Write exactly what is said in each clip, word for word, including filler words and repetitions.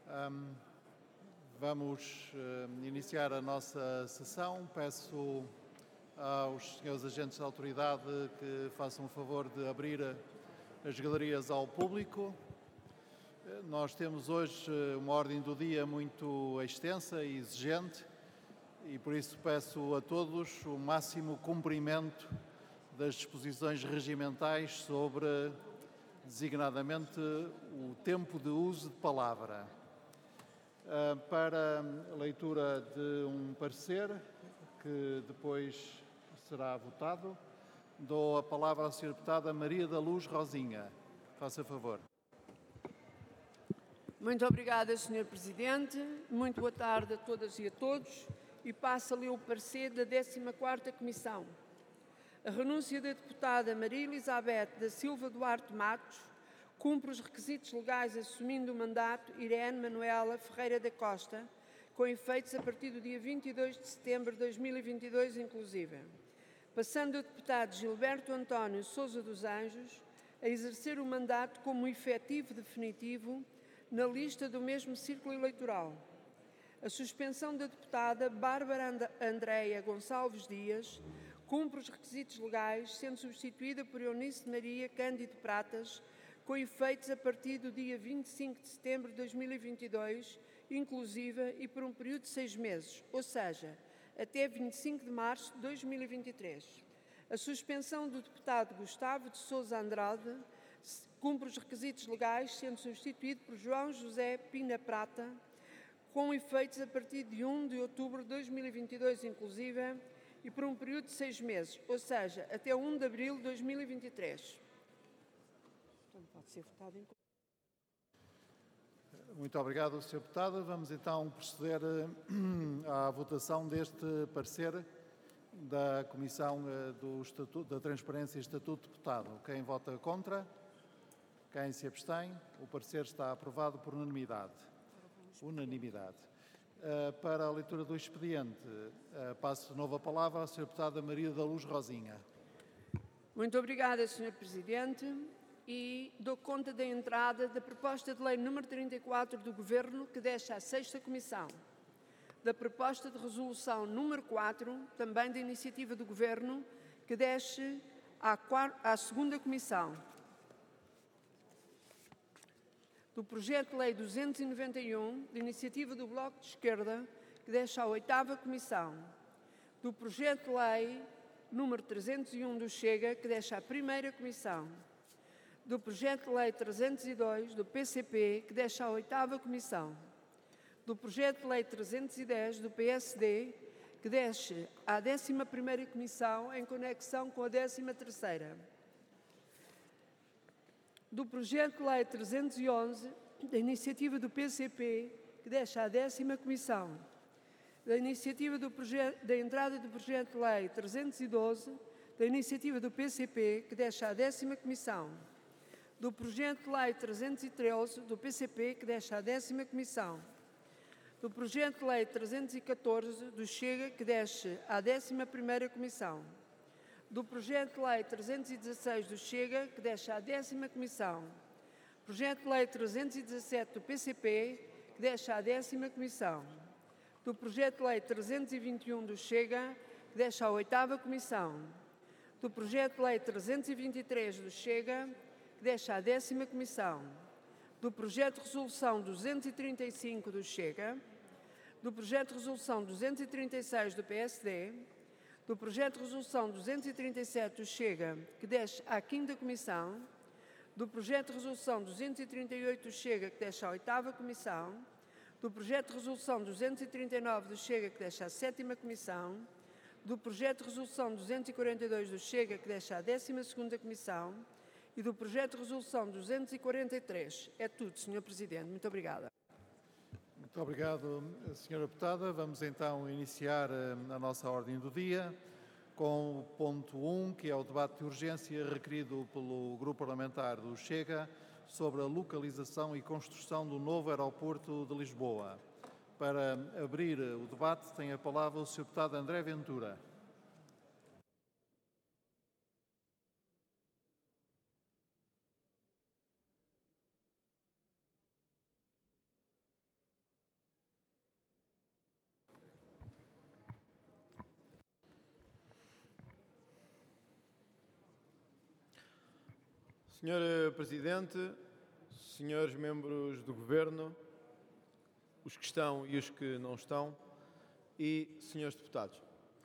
Um, vamos uh, iniciar a nossa sessão. Peço aos senhores agentes da autoridade que façam o favor de abrir as galerias ao público. Nós temos hoje uma ordem do dia muito extensa e exigente e por isso peço a todos o máximo cumprimento das disposições regimentais sobre, designadamente, o tempo de uso de palavra. Para a leitura de um parecer, que depois será votado, dou a palavra à senhora deputada Maria da Luz Rosinha. Faça favor. Muito obrigada, senhor Presidente. Muito boa tarde a todas e a todos. E passo a ler o parecer da décima quarta Comissão. A renúncia da deputada Maria Elizabeth da Silva Duarte Matos cumpre os requisitos legais assumindo o mandato Irene Manuela Ferreira da Costa, com efeitos a partir do dia vinte e dois de setembro de dois mil e vinte e dois, inclusive, passando o deputado Gilberto António Sousa dos Anjos a exercer o mandato como efetivo definitivo na lista do mesmo círculo eleitoral. A suspensão da deputada Bárbara Andreia Gonçalves Dias cumpre os requisitos legais, sendo substituída por Eunice Maria Cândido Pratas, com efeitos a partir do dia vinte e cinco de setembro de dois mil e vinte e dois, inclusive e por um período de seis meses, ou seja, até vinte e cinco de março de dois mil e vinte e três. A suspensão do deputado Gustavo de Sousa Andrade cumpre os requisitos legais, sendo substituído por João José Pina Prata, com efeitos a partir de um de outubro de dois mil e vinte e dois, inclusive, e por um período de seis meses, ou seja, até um de abril de dois mil e vinte e três. Portanto, pode ser votado em... Muito obrigado, senhora Deputada. Vamos então proceder à votação deste parecer da Comissão do Estatuto, da Transparência e Estatuto de Deputado. Quem vota contra? Quem se abstém? O parecer está aprovado por unanimidade. Unanimidade. Uh, para a leitura do expediente, uh, passo de novo a palavra à senhora Deputada Maria da Luz Rosinha. Muito obrigada, senhor Presidente. E dou conta da entrada da proposta de lei número trinta e quatro do Governo, que deixa à sexta Comissão, da proposta de resolução número quatro, também da iniciativa do Governo, que deixe à, quarta, à segunda Comissão, do projeto de lei duzentos e noventa e um, de iniciativa do Bloco de Esquerda, que deixa à oitava Comissão, do projeto de lei número trezentos e um do Chega, que deixa à primeira Comissão, do projeto de lei trezentos e dois do P C P, que deixa à oitava Comissão, do projeto de lei trezentos e dez do P S D, que deixa à décima primeira Comissão em conexão com a décima terceira, do projeto de lei trezentos e onze, da iniciativa do P C P, que deixa à décima Comissão, da iniciativa do projeto, da entrada do projeto de lei trezentos e doze, da iniciativa do P C P, que deixa à décima Comissão, do projeto de lei trezentos e treze, do P C P, que deixa à décima Comissão, do projeto de lei trezentos e catorze, do Chega, que deixa à décima primeira Comissão, do projeto de lei trezentos e dezasseis do Chega, que deixa à décima Comissão, projeto de lei trezentos e dezassete do P C P, que deixa à décima Comissão, do projeto de lei trezentos e vinte e um do Chega, que deixa à oitava Comissão, do projeto de lei trezentos e vinte e três do Chega, que deixa à décima Comissão, do projeto de resolução duzentos e trinta e cinco do Chega, do projeto de resolução duzentos e trinta e seis do P S D, do projeto de resolução duzentos e trinta e sete do Chega, que deixa à quinta Comissão, do projeto de resolução duzentos e trinta e oito do Chega, que deixa à oitava Comissão, do projeto de resolução duzentos e trinta e nove do Chega, que deixa à sétima Comissão, do projeto de resolução duzentos e quarenta e dois do Chega, que deixa à décima segunda Comissão, e do projeto de resolução duzentos e quarenta e três. É tudo, senhor Presidente. Muito obrigada. Muito obrigado, senhora Deputada. Vamos então iniciar a nossa ordem do dia com o ponto um, que é o debate de urgência requerido pelo Grupo Parlamentar do Chega sobre a localização e construção do novo aeroporto de Lisboa. Para abrir o debate, tem a palavra o senhor Deputado André Ventura. senhor Presidente, senhores membros do Governo, os que estão e os que não estão, e senhores deputados.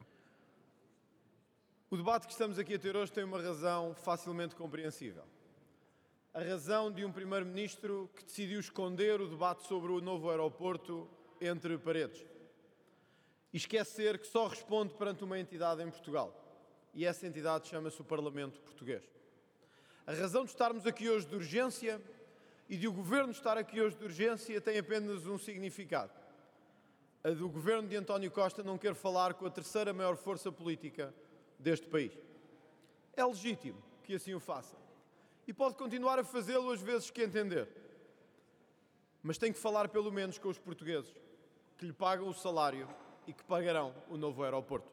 O debate que estamos aqui a ter hoje tem uma razão facilmente compreensível. A razão de um Primeiro-Ministro que decidiu esconder o debate sobre o novo aeroporto entre paredes e esquecer que só responde perante uma entidade em Portugal. E essa entidade chama-se o Parlamento Português. A razão de estarmos aqui hoje de urgência e de o Governo estar aqui hoje de urgência tem apenas um significado. A do Governo de António Costa não quer falar com a terceira maior força política deste país. É legítimo que assim o faça. E pode continuar a fazê-lo às vezes que entender. Mas tem que falar pelo menos com os portugueses que lhe pagam o salário e que pagarão o novo aeroporto.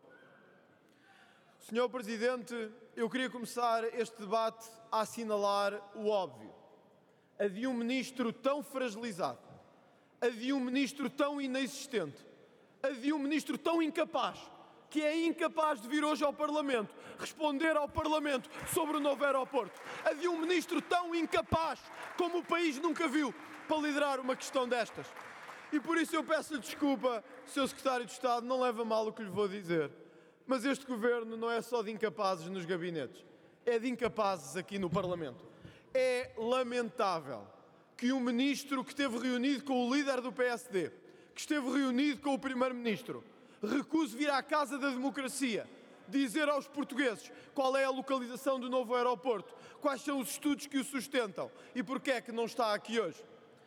senhor Presidente, eu queria começar este debate a assinalar o óbvio. A de um ministro tão fragilizado, a de um ministro tão inexistente, a de um ministro tão incapaz, que é incapaz de vir hoje ao Parlamento responder ao Parlamento sobre o novo aeroporto. A de um ministro tão incapaz como o país nunca viu para liderar uma questão destas. E por isso eu peço-lhe desculpa, senhor Secretário de Estado, não leva a mal o que lhe vou dizer. Mas este Governo não é só de incapazes nos gabinetes, é de incapazes aqui no Parlamento. É lamentável que um ministro que esteve reunido com o líder do P S D, que esteve reunido com o Primeiro-Ministro, recuse vir à Casa da Democracia dizer aos portugueses qual é a localização do novo aeroporto, quais são os estudos que o sustentam e porque é que não está aqui hoje.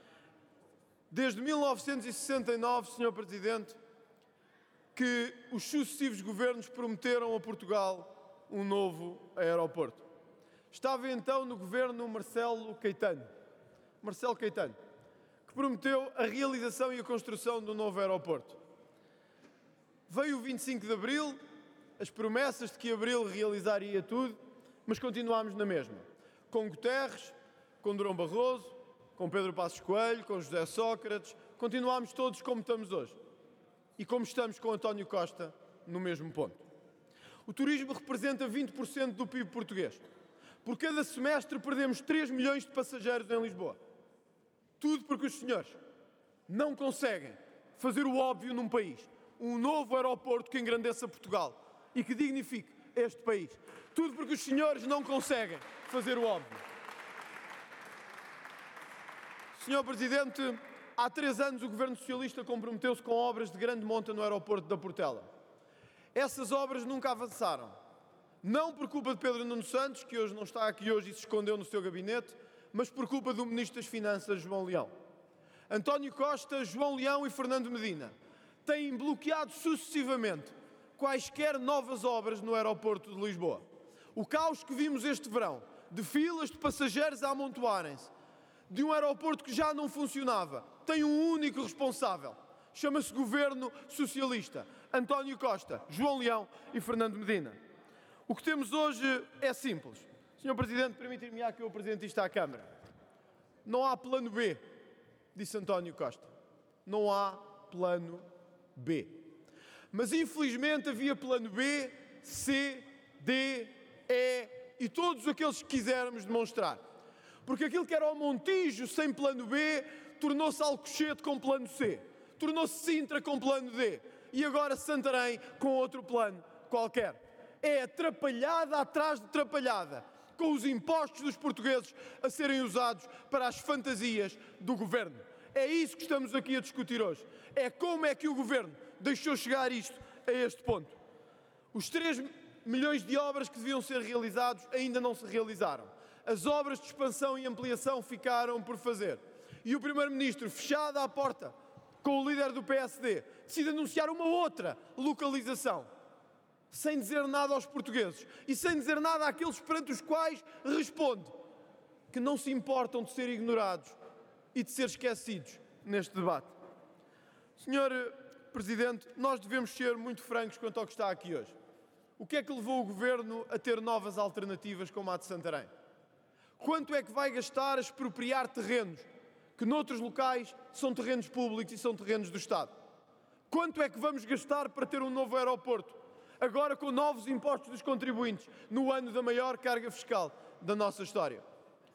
Desde mil novecentos e sessenta e nove, senhor Presidente, que os sucessivos governos prometeram a Portugal um novo aeroporto. Estava então no governo Marcelo Caetano, Marcelo Caetano, que prometeu a realização e a construção do novo aeroporto. Veio o vinte e cinco de Abril, as promessas de que Abril realizaria tudo, mas continuámos na mesma. Com Guterres, com Durão Barroso, com Pedro Passos Coelho, com José Sócrates, continuámos todos como estamos hoje. E como estamos com António Costa no mesmo ponto. O turismo representa vinte por cento do P I B português. Por cada semestre perdemos três milhões de passageiros em Lisboa. Tudo porque os senhores não conseguem fazer o óbvio num país. Um novo aeroporto que engrandeça Portugal e que dignifique este país. Tudo porque os senhores não conseguem fazer o óbvio. senhor Presidente, há três anos o Governo Socialista comprometeu-se com obras de grande monta no aeroporto da Portela. Essas obras nunca avançaram. Não por culpa de Pedro Nuno Santos, que hoje não está aqui hoje e se escondeu no seu gabinete, mas por culpa do Ministro das Finanças, João Leão. António Costa, João Leão e Fernando Medina têm bloqueado sucessivamente quaisquer novas obras no aeroporto de Lisboa. O caos que vimos este verão, de filas de passageiros a amontoarem-se, de um aeroporto que já não funcionava, tem um único responsável. Chama-se Governo Socialista. António Costa, João Leão e Fernando Medina. O que temos hoje é simples. senhor Presidente, permitir-me que eu apresente isto à Câmara. Não há plano B, disse António Costa. Não há plano B. Mas infelizmente havia plano B, C, D, E e todos aqueles que quisermos demonstrar. Porque aquilo que era o Montijo sem plano B tornou-se Alcochete com plano C. Tornou-se Sintra com plano D. E agora Santarém com outro plano qualquer. É atrapalhada atrás de atrapalhada, com os impostos dos portugueses a serem usados para as fantasias do Governo. É isso que estamos aqui a discutir hoje. É como é que o Governo deixou chegar isto a este ponto. Os três milhões de obras que deviam ser realizados ainda não se realizaram. As obras de expansão e ampliação ficaram por fazer. E o Primeiro-Ministro, fechado à porta com o líder do P S D, decide anunciar uma outra localização, sem dizer nada aos portugueses e sem dizer nada àqueles perante os quais responde que não se importam de ser ignorados e de ser esquecidos neste debate. senhor Presidente, nós devemos ser muito francos quanto ao que está aqui hoje. O que é que levou o Governo a ter novas alternativas como a de Santarém? Quanto é que vai gastar a expropriar terrenos que noutros locais são terrenos públicos e são terrenos do Estado? Quanto é que vamos gastar para ter um novo aeroporto, agora com novos impostos dos contribuintes, no ano da maior carga fiscal da nossa história?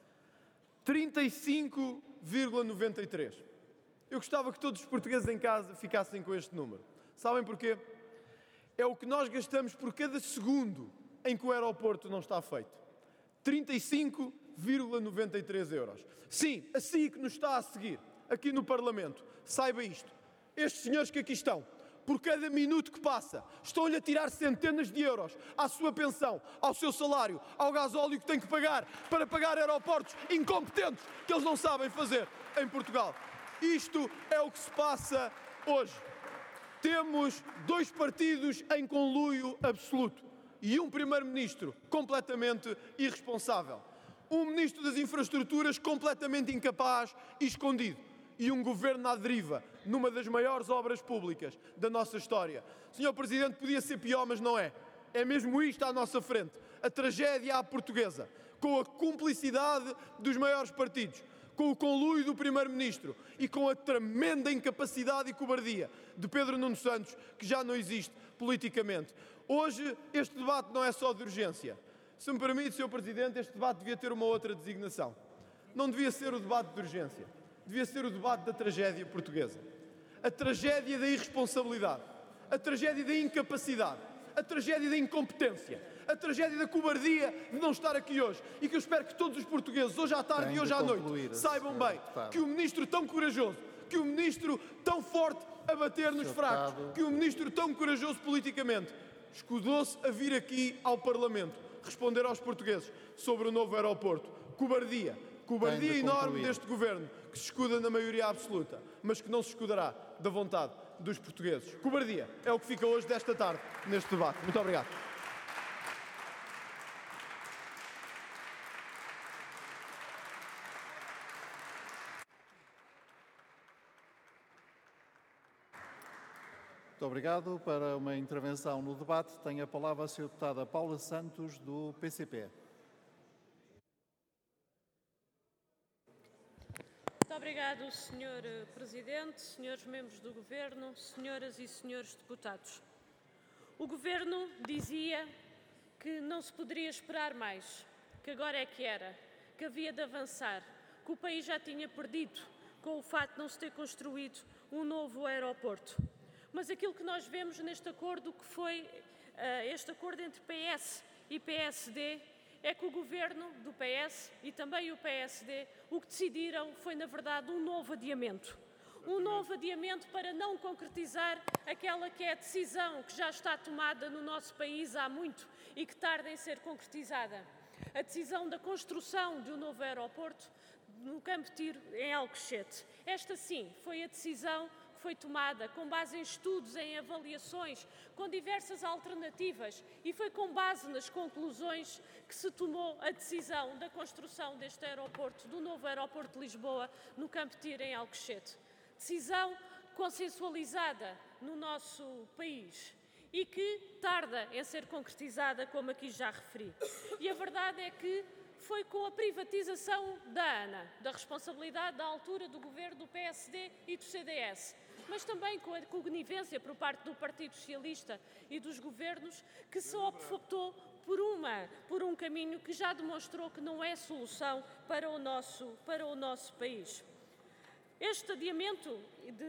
trinta e cinco vírgula noventa e três. Eu gostava que todos os portugueses em casa ficassem com este número. Sabem porquê? É o que nós gastamos por cada segundo em que o aeroporto não está feito. trinta e cinco vírgula noventa e três euros. Sim, assim que nos está a seguir, aqui no Parlamento, saiba isto. Estes senhores que aqui estão, por cada minuto que passa, estão-lhe a tirar centenas de euros à sua pensão, ao seu salário, ao gasóleo que tem que pagar para pagar aeroportos incompetentes que eles não sabem fazer em Portugal. Isto é o que se passa hoje. Temos dois partidos em conluio absoluto e um primeiro-ministro completamente irresponsável. Um ministro das infraestruturas completamente incapaz e escondido. E um governo à deriva, numa das maiores obras públicas da nossa história. senhor Presidente, podia ser pior, mas não é. É mesmo isto à nossa frente. A tragédia à portuguesa, com a cumplicidade dos maiores partidos, com o conluio do Primeiro-Ministro e com a tremenda incapacidade e cobardia de Pedro Nuno Santos, que já não existe politicamente. Hoje, este debate não é só de urgência. Se me permite, senhor Presidente, este debate devia ter uma outra designação. Não devia ser o debate de urgência. Devia ser o debate da tragédia portuguesa. A tragédia da irresponsabilidade, a tragédia da incapacidade, a tragédia da incompetência, a tragédia da cobardia de não estar aqui hoje. E que eu espero que todos os portugueses, hoje à tarde e hoje à noite, saibam bem que o ministro tão corajoso, que o ministro tão forte a bater nos fracos, que o ministro tão corajoso politicamente, escudou-se a vir aqui ao Parlamento responder aos portugueses sobre o novo aeroporto. Cobardia. Cobardia enorme deste governo, que se escuda na maioria absoluta, mas que não se escudará da vontade dos portugueses. Cobardia é o que fica hoje desta tarde neste debate. Muito obrigado. Muito obrigado. Para uma intervenção no debate, tem a palavra a senhora deputada Paula Santos, do P C P. Muito obrigado, senhor Presidente, senhores membros do Governo, senhoras e senhores deputados. O Governo dizia que não se poderia esperar mais, que agora é que era, que havia de avançar, que o país já tinha perdido com o facto de não se ter construído um novo aeroporto. Mas aquilo que nós vemos neste acordo, que foi uh, este acordo entre P S e P S D, é que o Governo do P S e também o P S D o que decidiram foi, na verdade, um novo adiamento. Um novo adiamento para não concretizar aquela que é a decisão que já está tomada no nosso país há muito e que tarda em ser concretizada. A decisão da construção de um novo aeroporto no Campo de Tiro, em Alcochete. Esta, sim, foi a decisão que foi tomada com base em estudos, em avaliações, com diversas alternativas, e foi com base nas conclusões que se tomou a decisão da construção deste aeroporto, do novo aeroporto de Lisboa, no Campo de Tiro, em Alcochete. Decisão consensualizada no nosso país e que tarda em ser concretizada, como aqui já referi. E a verdade é que foi com a privatização da ANA, da responsabilidade da altura do governo do P S D e do C D S, mas também com a conivência por parte do Partido Socialista e dos governos, que se optou por, uma, por um caminho que já demonstrou que não é solução para o nosso, para o nosso país. Este adiamento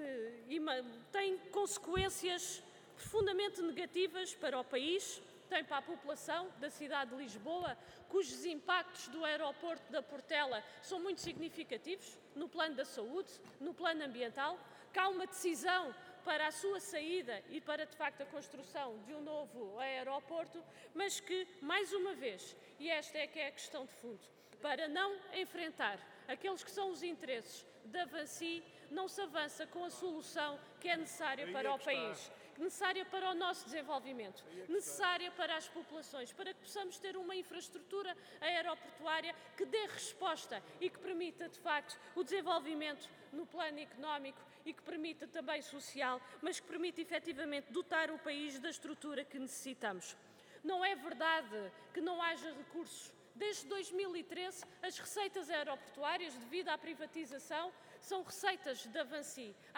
de, tem consequências profundamente negativas para o país, tem para a população da cidade de Lisboa, cujos impactos do aeroporto da Portela são muito significativos no plano da saúde, no plano ambiental, que há uma decisão para a sua saída e para, de facto, a construção de um novo aeroporto, mas que, mais uma vez, e esta é que é a questão de fundo, para não enfrentar aqueles que são os interesses da Vinci, não se avança com a solução que é necessária para o país, necessária para o nosso desenvolvimento, necessária para as populações, para que possamos ter uma infraestrutura aeroportuária que dê resposta e que permita, de facto, o desenvolvimento no plano económico e que permita também social, mas que permita efetivamente dotar o país da estrutura que necessitamos. Não é verdade que não haja recursos. Desde dois mil e treze, as receitas aeroportuárias, devido à privatização, são receitas da Vinci.